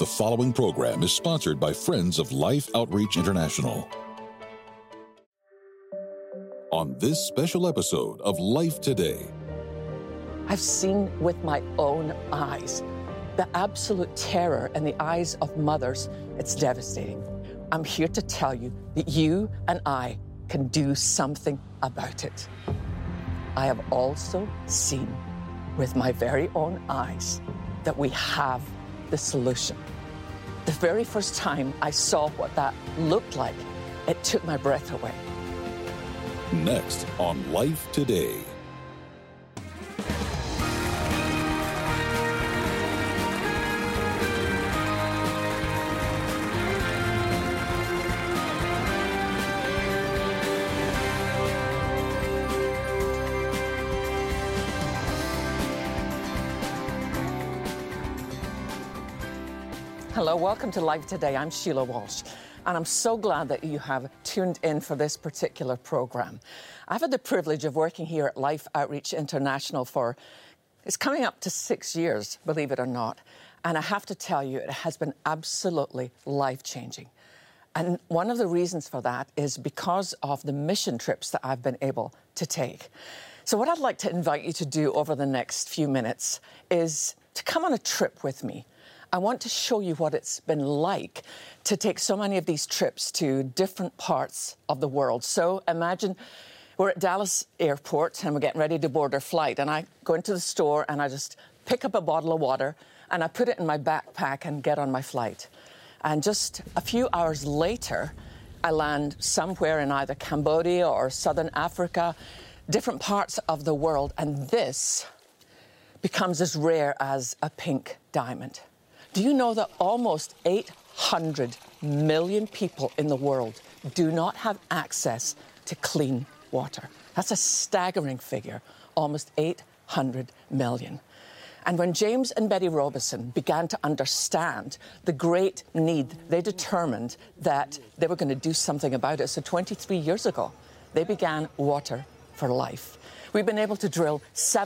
The following program is sponsored by Friends of Life Outreach International. On this special episode of Life Today, I've seen with my own eyes the absolute terror in the eyes of mothers. It's devastating. I'm here to tell you that you and I can do something about it. I have also seen with my very own eyes that we have the solution. The very first time I saw what that looked like, it took my breath away. Next on Life Today. Hello, welcome to Life Today. I'm Sheila Walsh, and I'm so glad that you have tuned in for this particular program. I've had the privilege of working here at Life Outreach International it's coming up to 6 years, believe it or not. And I have to tell you, it has been absolutely life-changing. And one of the reasons for that is because of the mission trips that I've been able to take. So what I'd like to invite you to do over the next few minutes is to come on a trip with me. I want to show you what it's been like to take so many of these trips to different parts of the world. So imagine we're at Dallas Airport and we're getting ready to board our flight, and I go into the store and I just pick up a bottle of water and I put it in my backpack and get on my flight. And just a few hours later, I land somewhere in either Cambodia or Southern Africa, different parts of the world, and this becomes as rare as a pink diamond. Do you know that almost 800 million people in the world do not have access to clean water? That's a staggering figure, almost 800 million. And when James and Betty Robison began to understand the great need, they determined that they were going to do something about it. So 23 years ago, they began Water for Life. We've been able to drill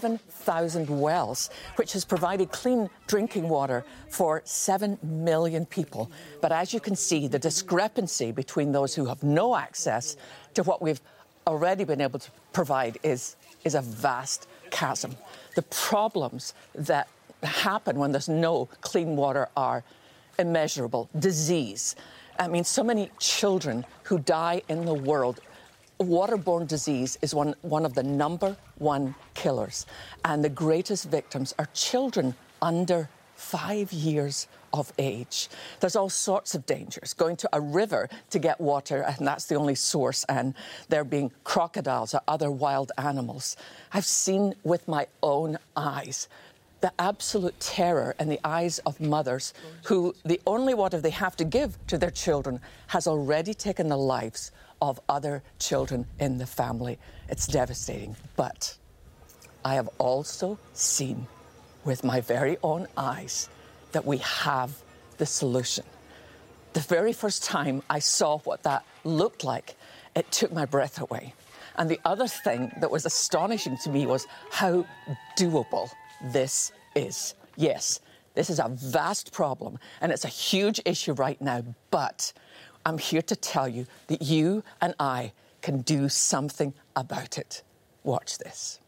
7,000 wells, which has provided clean drinking water for 7 million people. But as you can see, the discrepancy between those who have no access to what we've already been able to provide is a vast chasm. The problems that happen when there's no clean water are immeasurable. Disease. I mean, so many children who die in the world. Waterborne disease is one of the number one killers, and the greatest victims are children under 5 years of age. There's all sorts of dangers. Going to a river to get water, and that's the only source, and there being crocodiles or other wild animals. I've seen with my own eyes the absolute terror in the eyes of mothers who the only water they have to give to their children has already taken the lives of other children in the family. It's devastating. But I have also seen with my very own eyes that we have the solution. The very first time I saw what that looked like, it took my breath away. And the other thing that was astonishing to me was how doable this is. Yes, this is a vast problem and it's a huge issue right now, but I'm here to tell you that you and I can do something about it. Watch this.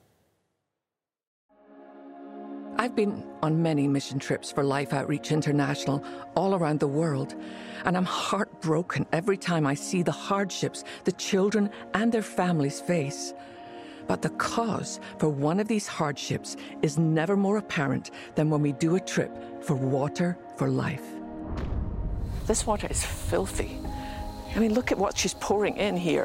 I've been on many mission trips for Life Outreach International all around the world, and I'm heartbroken every time I see the hardships the children and their families face. But the cause for one of these hardships is never more apparent than when we do a trip for Water for Life. This water is filthy. I mean, look at what she's pouring in here.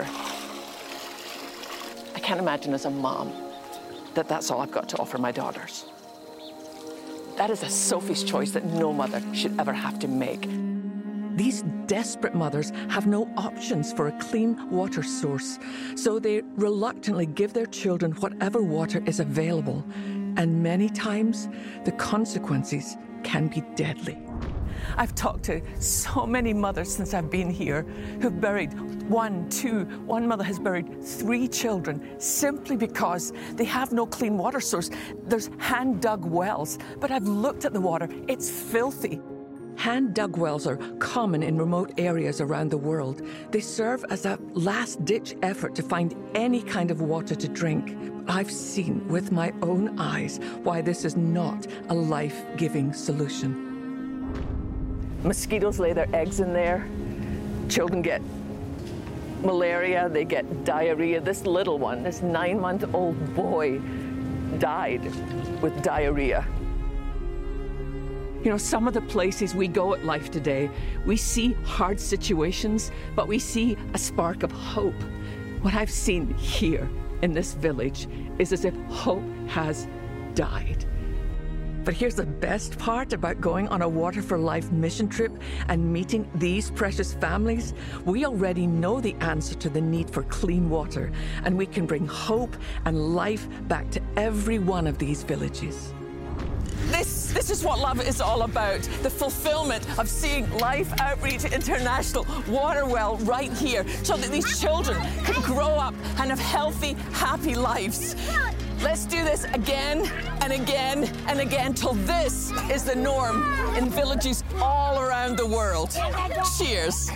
I can't imagine as a mom that that's all I've got to offer my daughters. That is a Sophie's choice that no mother should ever have to make. These desperate mothers have no options for a clean water source, so they reluctantly give their children whatever water is available. And many times, the consequences can be deadly. I've talked to so many mothers since I've been here who've buried one mother has buried 3 children simply because they have no clean water source. There's hand-dug wells, but I've looked at the water. It's filthy. hand-dug wells are common in remote areas around the world. They serve as a last-ditch effort to find any kind of water to drink. I've seen with my own eyes why this is not a life-giving solution. Mosquitoes lay their eggs in there. Children get malaria, they get diarrhea. This little one, this 9-month-old boy, died with diarrhea. You know, some of the places we go at Life Today, we see hard situations, but we see a spark of hope. What I've seen here in this village is as if hope has died. But here's the best part about going on a Water for Life mission trip and meeting these precious families. We already know the answer to the need for clean water, and we can bring hope and life back to every one of these villages. This is what love is all about, the fulfillment of seeing Life Outreach International water well right here so that these children can grow up and have healthy, happy lives. Let's do this again and again and again till this is the norm in villages all around the world. Cheers.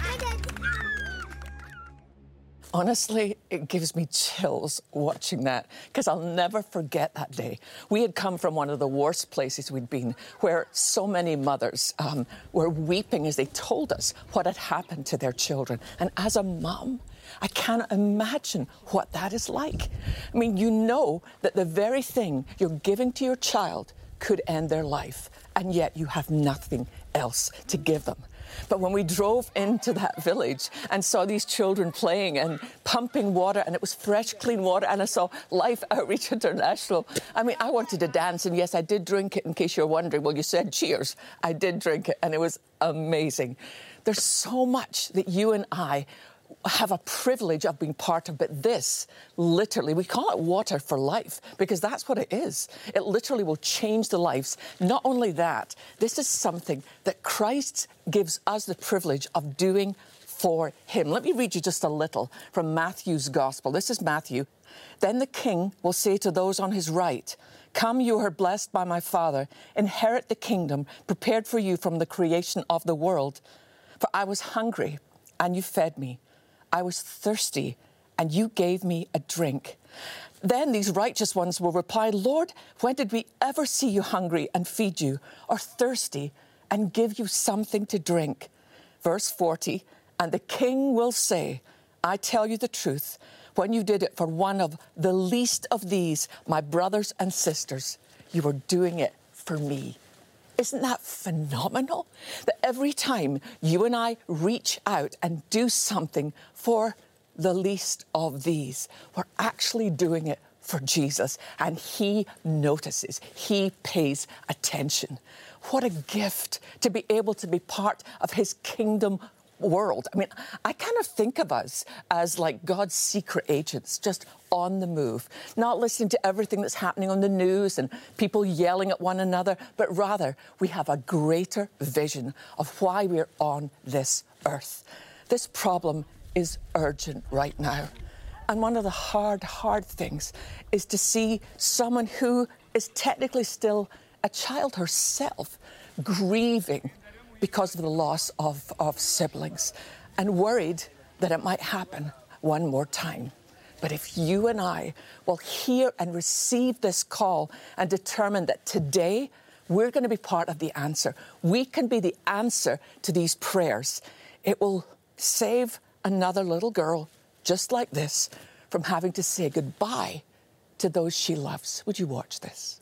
Honestly, it gives me chills watching that because I'll never forget that day. We had come from one of the worst places we'd been where so many mothers were weeping as they told us what had happened to their children. And as a mom, I cannot imagine what that is like. I mean, you know that the very thing you're giving to your child could end their life, and yet you have nothing else to give them. But when we drove into that village and saw these children playing and pumping water, and it was fresh, clean water, and I saw Life Outreach International, I mean, I wanted to dance, and yes, I did drink it, in case you're wondering. Well, you said cheers. I did drink it, and it was amazing. There's so much that you and I have a privilege of being part of, but this, literally, we call it Water for Life because that's what it is. It literally will change the lives. Not only that, this is something that Christ gives us the privilege of doing for him. Let me read you just a little from Matthew's Gospel. This is Matthew. Then the king will say to those on his right, "Come, you are blessed by my Father. Inherit the kingdom prepared for you from the creation of the world. For I was hungry, and you fed me. I was thirsty, and you gave me a drink." Then these righteous ones will reply, "Lord, when did we ever see you hungry and feed you, or thirsty and give you something to drink?" Verse 40, and the king will say, "I tell you the truth, when you did it for one of the least of these, my brothers and sisters, you were doing it for me." Isn't that phenomenal? That every time you and I reach out and do something for the least of these, we're actually doing it for Jesus, and he notices, he pays attention. What a gift to be able to be part of his kingdom world. I mean, I kind of think of us as like God's secret agents, just on the move, not listening to everything that's happening on the news and people yelling at one another, but rather we have a greater vision of why we're on this earth. This problem is urgent right now. And one of the hard things is to see someone who is technically still a child herself grieving because of the loss of siblings and worried that it might happen one more time. But if you and I will hear and receive this call and determine that today we're going to be part of the answer, we can be the answer to these prayers, it will save another little girl just like this from having to say goodbye to those she loves. Would you watch this?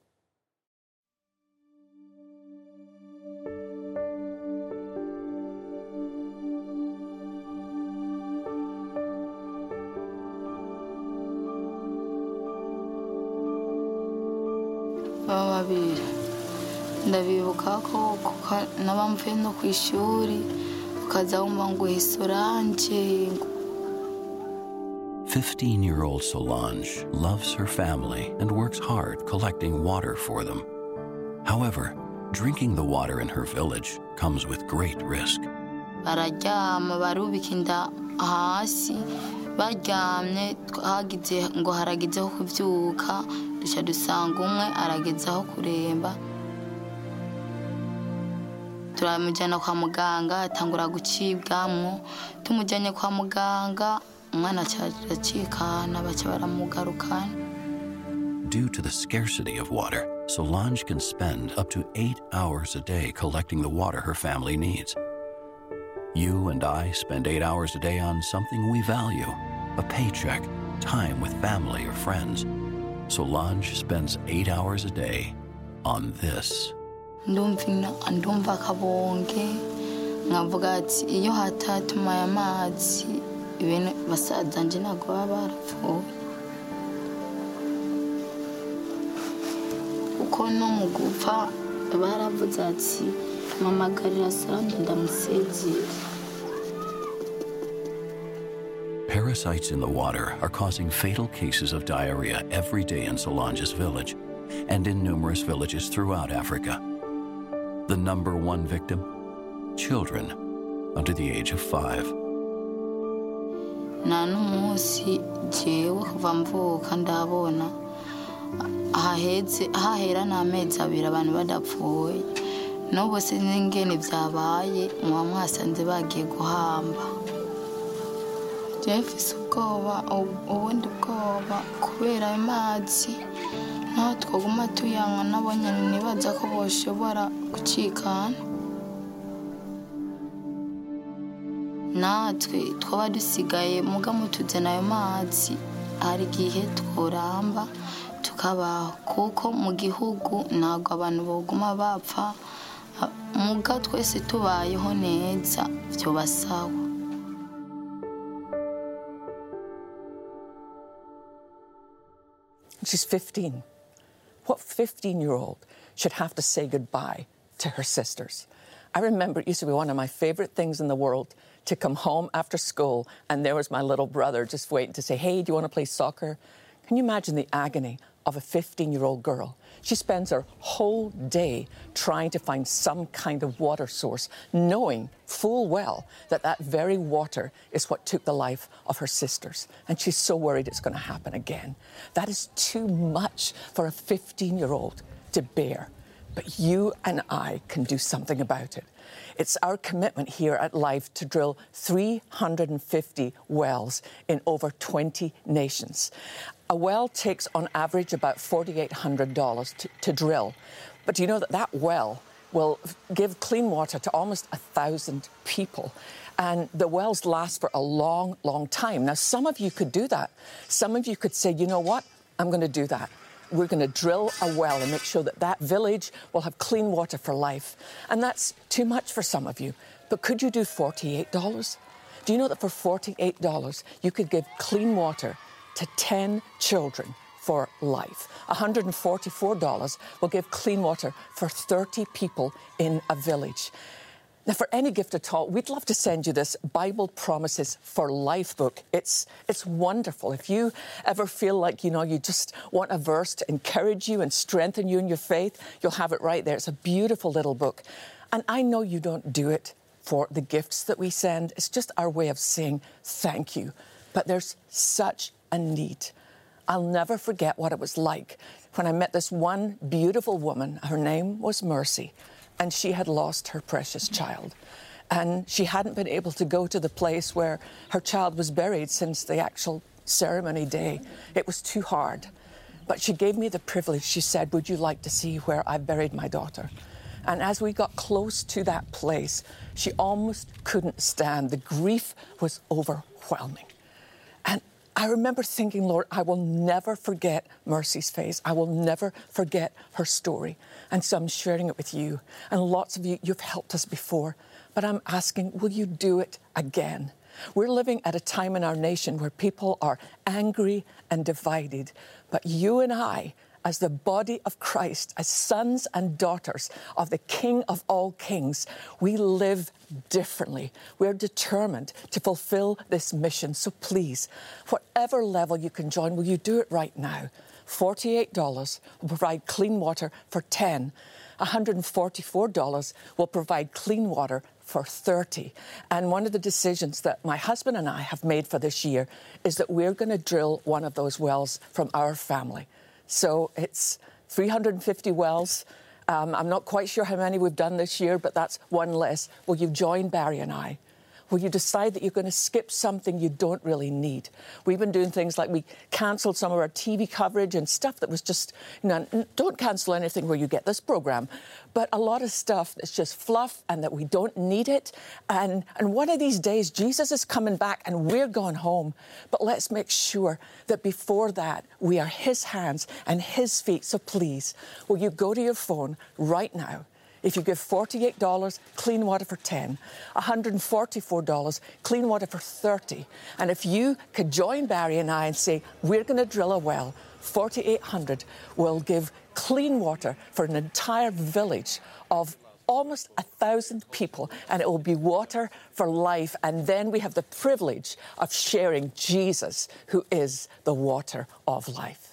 babiri ndabibuka ko naba mvuye no ku ishuri ukaza wumva ngo Solange. 15-year-old Solange loves her family and works hard collecting water for them. However, drinking the water in her village comes with great risk. Bararyama barubika inda hasi baryamye hagize ngo haragizeho kuvyuka duca dusanga umwe aragezaho kuremba turamujyana kwa muganga atangura gucibwamwo tumujyanye kwa muganga umwana acikana baca baramugarukana. Due to the scarcity of water, Solange can spend up to 8 hours a day collecting the water her family needs. You and I spend 8 hours a day on something we value, a paycheck, time with family or friends. Solange spends 8 hours a day on this. Ndumva kabonge nkavuga ati iyo hatatumaye amazi ibintu basaza nje ntabwo baba barapfuye kuko no mu gupfa baravuze ati mamagarira Solange ndamusezera. Parasites in the water are causing fatal cases of diarrhea every day in Solange's village and in numerous villages throughout Africa. The number one victim? Children under the age of 5. Nta n'umunsi jewe kuva mvuka ndabona hahera n'amezi abiri abantu badapfuye n'ubu sinzi ingene vyabaye muba mwasanze bagiye guhamba. Jefise ubwoba ubundi bwoba kubera amazi naho twaguma tuyanywa nabonye nibaza ko boshobora gucikana. Natwe twaba dusigaye muga mutuzana ayo mazi hari igihe tworamba tukabaho kuko mu gihugu ntabwo abantu boguma bapfa muga twese tubayeho neza vyoba sawa. She's 15. What 15-year-old should have to say goodbye to her sisters? I remember it used to be one of my favorite things in the world to come home after school and there was my little brother just waiting to say, hey, do you want to play soccer? Can you imagine the agony of a 15-year-old girl? She spends her whole day trying to find some kind of water source, knowing full well that that very water is what took the life of her sisters. And she's so worried it's going to happen again. That is too much for a 15-year-old to bear. But you and I can do something about it. It's our commitment here at Life to drill 350 wells in over 20 nations. A well takes, on average, about $4,800 to drill. But do you know that that well will give clean water to almost 1,000 people? And the wells last for a long, long time. Now, some of you could do that. Some of you could say, you know what? I'm going to do that. We're going to drill a well and make sure that that village will have clean water for life. And that's too much for some of you. But could you do $48? Do you know that for $48, you could give clean water to 10 children for life? $144 will give clean water for 30 people in a village. Now, for any gift at all, we'd love to send you this Bible Promises for Life book. It's wonderful. If you ever feel like, you just want a verse to encourage you and strengthen you in your faith, you'll have it right there. It's a beautiful little book. And I know you don't do it for the gifts that we send. It's just our way of saying thank you. But there's such a need. I'll never forget what it was like when I met this one beautiful woman. Her name was Mercy. And she had lost her precious child. And she hadn't been able to go to the place where her child was buried since the actual ceremony day. It was too hard. But she gave me the privilege. She said, would you like to see where I buried my daughter? And as we got close to that place, she almost couldn't stand. The grief was overwhelming. And I remember thinking, Lord, I will never forget Mercy's face. I will never forget her story. And so I'm sharing it with you. And lots of you, you've helped us before. But I'm asking, will you do it again? We're living at a time in our nation where people are angry and divided. But you and I, as the body of Christ, as sons and daughters of the King of all kings, we live differently. We're determined to fulfill this mission. So please, whatever level you can join, will you do it right now? $48 will provide clean water for 10. $144 will provide clean water for 30. And one of the decisions that my husband and I have made for this year is that we're going to drill one of those wells from our family. So it's 350 wells, I'm not quite sure how many we've done this year, but that's one less. Will you join Barry and I? Will you decide that you're going to skip something you don't really need? We've been doing things like we cancelled some of our TV coverage and stuff that was just, don't cancel anything where you get this programme, but a lot of stuff that's just fluff and that we don't need it. And one of these days, Jesus is coming back and we're going home. But let's make sure that before that, we are his hands and his feet. So please, will you go to your phone right now? If you give $48, clean water for $10, $144, clean water for $30. And if you could join Barry and I and say, we're going to drill a well, $4,800 will give clean water for an entire village of almost 1,000 people, and it will be water for life. And then we have the privilege of sharing Jesus, who is the water of life.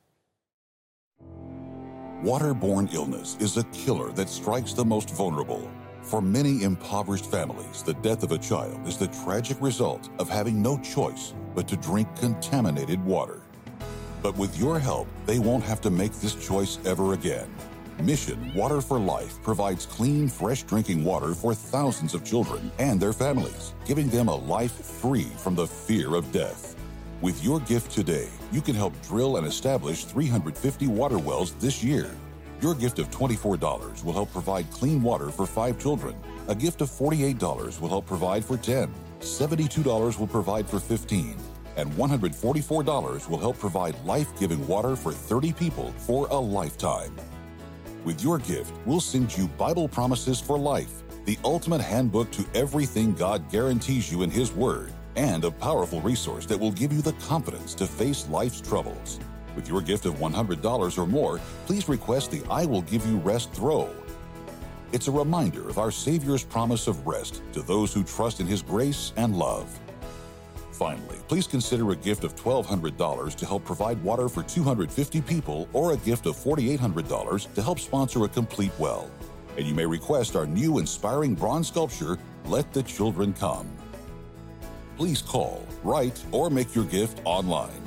Waterborne illness is a killer that strikes the most vulnerable. For many impoverished families, the death of a child is the tragic result of having no choice but to drink contaminated water. But with your help, they won't have to make this choice ever again. Mission Water for Life provides clean, fresh drinking water for thousands of children and their families, giving them a life free from the fear of death. With your gift today, you can help drill and establish 350 water wells this year. Your gift of $24 will help provide clean water for 5 children. A gift of $48 will help provide for 10. $72 will provide for 15. And $144 will help provide life-giving water for 30 people for a lifetime. With your gift, we'll send you Bible Promises for Life, the ultimate handbook to everything God guarantees you in His Word, and a powerful resource that will give you the confidence to face life's troubles. With your gift of $100 or more, please request the I Will Give You Rest throw. It's a reminder of our Savior's promise of rest to those who trust in His grace and love. Finally, please consider a gift of $1,200 to help provide water for 250 people, or a gift of $4,800 to help sponsor a complete well. And you may request our new inspiring bronze sculpture, Let the Children Come. Please call, write, or make your gift online.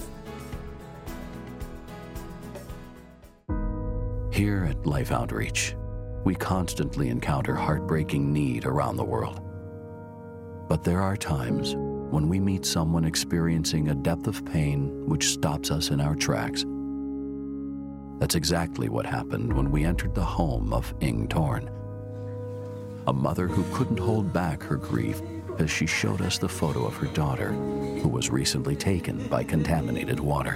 Here at Life Outreach, we constantly encounter heartbreaking need around the world. But there are times when we meet someone experiencing a depth of pain which stops us in our tracks. That's exactly what happened when we entered the home of Ing Torn, a mother who couldn't hold back her grief as she showed us the photo of her daughter, who was recently taken by contaminated water.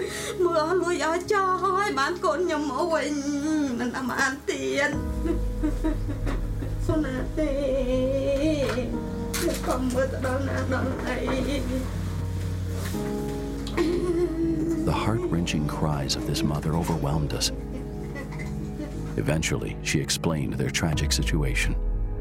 The heart-wrenching cries of this mother overwhelmed us. Eventually, she explained their tragic situation.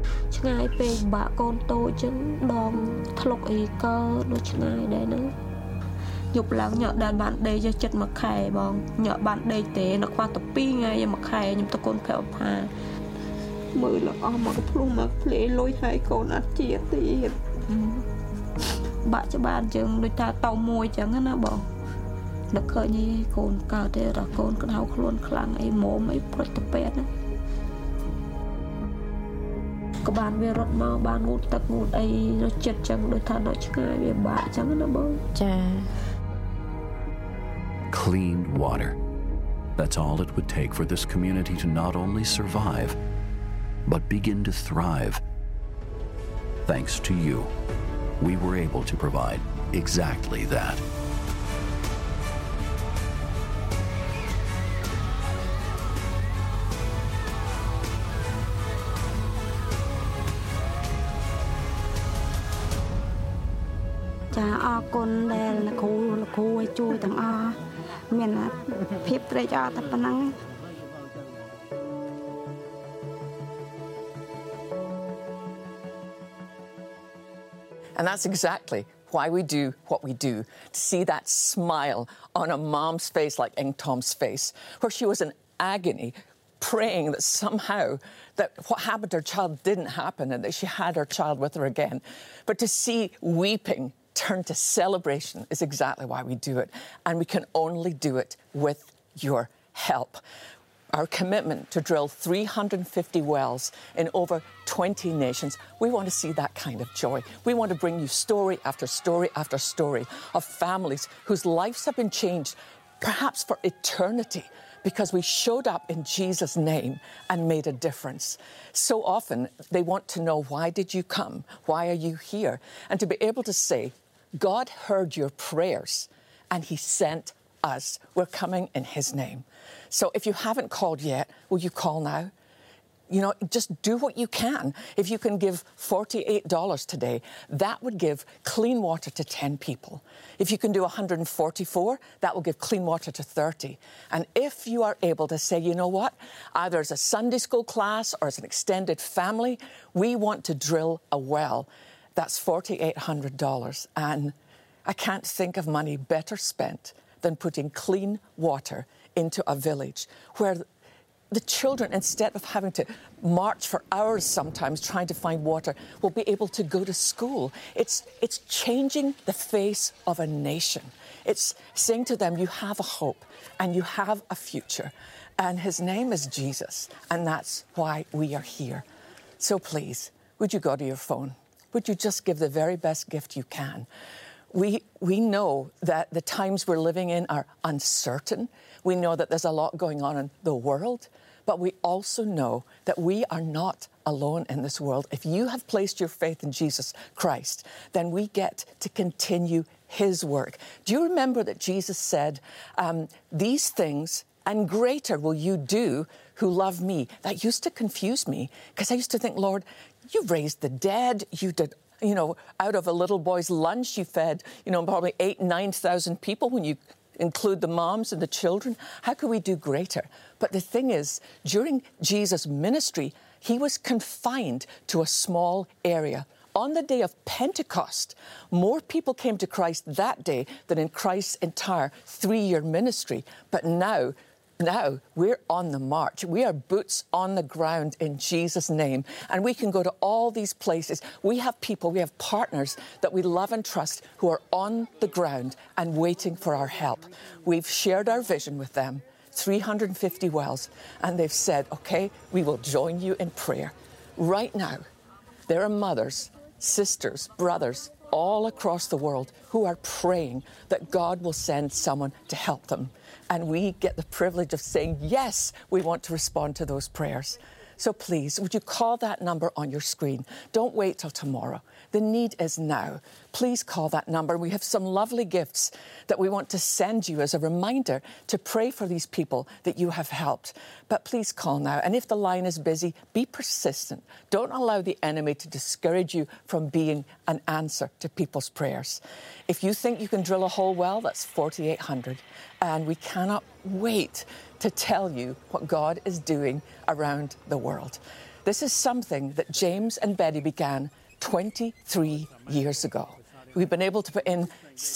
Clean water. That's all it would take for this community to not only survive, but begin to thrive. Thanks to you, we were able to provide exactly that. And that's exactly why we do what we do, to see that smile on a mom's face like Ing Tom's face, where she was in agony, praying that somehow that what happened to her child didn't happen and that she had her child with her again. But to see weeping turn to celebration is exactly why we do it. And we can only do it with your help. our commitment to drill 350 wells in over 20 nations. We want to see that kind of joy. We want to bring you story after story after story of families whose lives have been changed, perhaps for eternity, because we showed up in Jesus' name and made a difference. So often they want to know, why did you come? Why are you here? And to be able to say, God heard your prayers and he sent us. We're coming in his name. So if you haven't called yet, will you call now? You know, just do what you can. If you can give $48 today, that would give clean water to 10 people. If you can do 144, that will give clean water to 30. And if you are able to say, you know what, either as a Sunday school class or as an extended family, we want to drill a well, that's $4,800. And I can't think of money better spent than putting clean water into a village where the children, instead of having to march for hours sometimes trying to find water, will be able to go to school. It's changing the face of a nation. It's saying to them, you have a hope and you have a future. And his name is Jesus. And that's why we are here. So please, would you go to your phone? Would you just give the very best gift you can? We know that the times we're living in are uncertain. We know that there's a lot going on in the world. But we also know that we are not alone in this world. If you have placed your faith in Jesus Christ, then we get to continue his work. Do you remember that Jesus said, these things and greater will you do who love me? That used to confuse me because I used to think, Lord, you raised the dead, you did, you know, out of a little boy's lunch, you fed, you know, probably 8,000 to 9,000 people when you include the moms and the children. How could we do greater? But the thing is, during Jesus' ministry, he was confined to a small area. On the day of Pentecost, more people came to Christ that day than in Christ's entire 3-year ministry. But now we're on the march. We are boots on the ground in Jesus' name. And we can go to all these places. We have people, we have partners that we love and trust who are on the ground and waiting for our help. We've shared our vision with them, 350 wells, and they've said, okay, we will join you in prayer. Right now, there are mothers, sisters, brothers, all across the world who are praying that God will send someone to help them. And we get the privilege of saying, yes, we want to respond to those prayers. So please, would you call that number on your screen? Don't wait till tomorrow. The need is now. Please call that number. We have some lovely gifts that we want to send you as a reminder to pray for these people that you have helped. But please call now. And if the line is busy, be persistent. Don't allow the enemy to discourage you from being an answer to people's prayers. If you think you can drill a whole well, that's $4,800. And we cannot wait to tell you what God is doing around the world. This is something that James and Betty began 23 years ago. We've been able to put in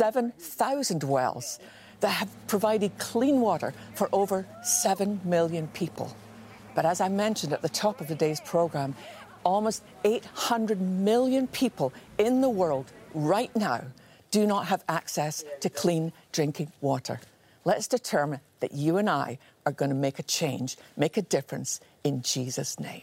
7,000 wells that have provided clean water for over 7 million people. But as I mentioned at the top of today's program, almost 800 million people in the world right now do not have access to clean drinking water. Let's determine that you and I are going to make a change, make a difference in Jesus' name.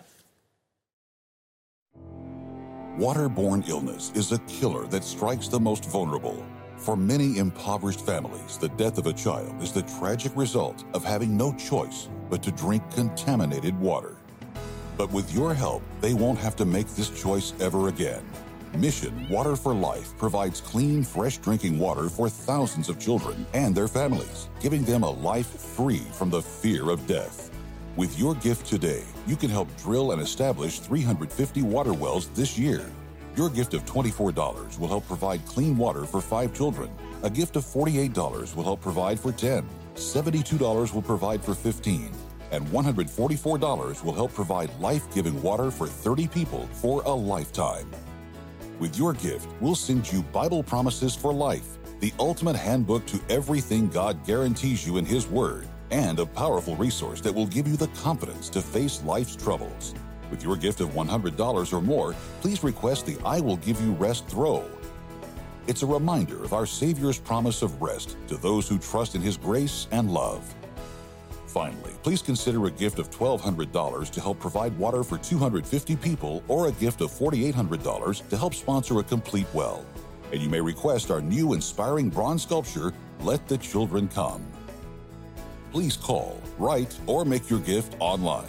Waterborne illness is a killer that strikes the most vulnerable. For many impoverished families, the death of a child is the tragic result of having no choice but to drink contaminated water. But with your help, they won't have to make this choice ever again. Mission Water for Life provides clean, fresh drinking water for thousands of children and their families, giving them a life free from the fear of death. With your gift today, you can help drill and establish 350 water wells this year. Your gift of $24 will help provide clean water for 5 children. A gift of $48 will help provide for 10. $72 will provide for 15. And $144 will help provide life-giving water for 30 people for a lifetime. With your gift, we'll send you Bible Promises for Life, the ultimate handbook to everything God guarantees you in His Word, and a powerful resource that will give you the confidence to face life's troubles. With your gift of $100 or more, please request the I Will Give You Rest throw. It's a reminder of our Savior's promise of rest to those who trust in His grace and love. Finally, please consider a gift of $1,200 to help provide water for 250 people or a gift of $4,800 to help sponsor a complete well. And you may request our new inspiring bronze sculpture, Let the Children Come. Please call, write, or make your gift online.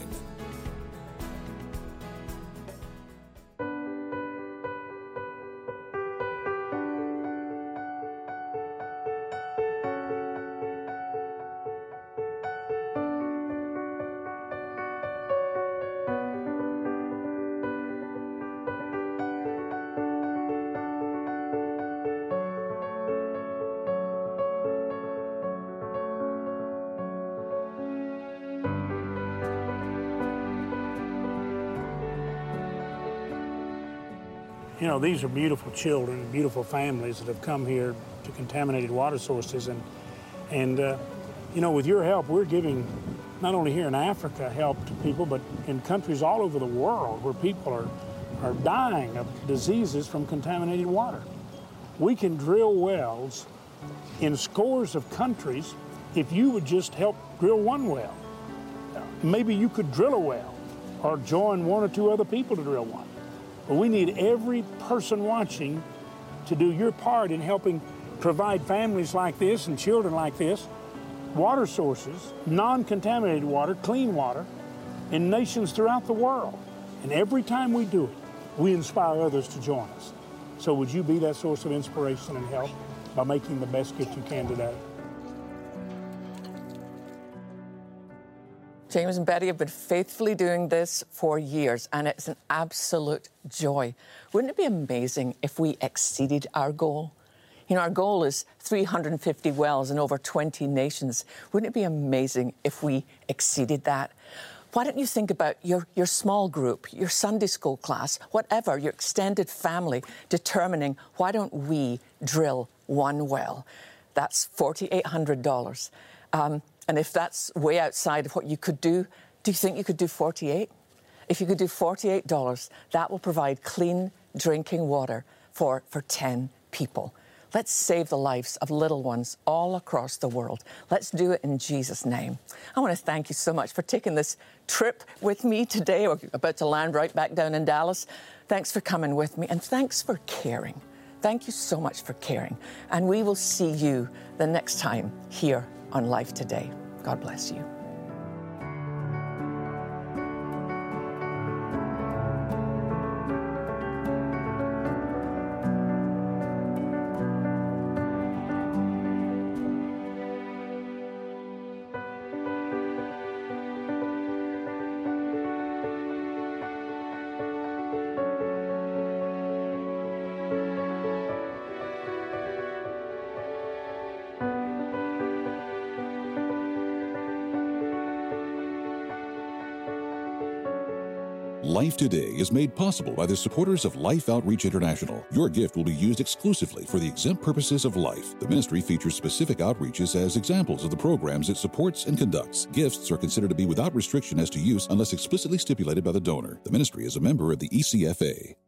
You know, these are beautiful children, beautiful families that have come here to contaminated water sources. And you know, with your help, we're giving not only here in Africa help to people, but in countries all over the world where people are dying of diseases from contaminated water. We can drill wells in scores of countries if you would just help drill one well. Maybe you could drill a well or join one or two other people to drill one. But we need every person watching to do your part in helping provide families like this and children like this water sources, non-contaminated water, clean water, in nations throughout the world. And every time we do it, we inspire others to join us. So would you be that source of inspiration and help by making the best gift you can today? James and Betty have been faithfully doing this for years, and it's an absolute joy. Wouldn't it be amazing if we exceeded our goal? You know, our goal is 350 wells in over 20 nations. Wouldn't it be amazing if we exceeded that? Why don't you think about your small group, your Sunday school class, whatever, your extended family, determining why don't we drill one well? That's $4,800. And if that's way outside of what you could do you think you could do 48? If you could do $48, that will provide clean drinking water for 10 people. Let's save the lives of little ones all across the world. Let's do it in Jesus' name. I want to thank you so much for taking this trip with me today. We're about to land right back down in Dallas. Thanks for coming with me, and thanks for caring. Thank you so much for caring. And we will see you the next time here on Life Today. God bless you. Life Today is made possible by the supporters of Life Outreach International. Your gift will be used exclusively for the exempt purposes of life. The ministry features specific outreaches as examples of the programs it supports and conducts. Gifts are considered to be without restriction as to use unless explicitly stipulated by the donor. The ministry is a member of the ECFA.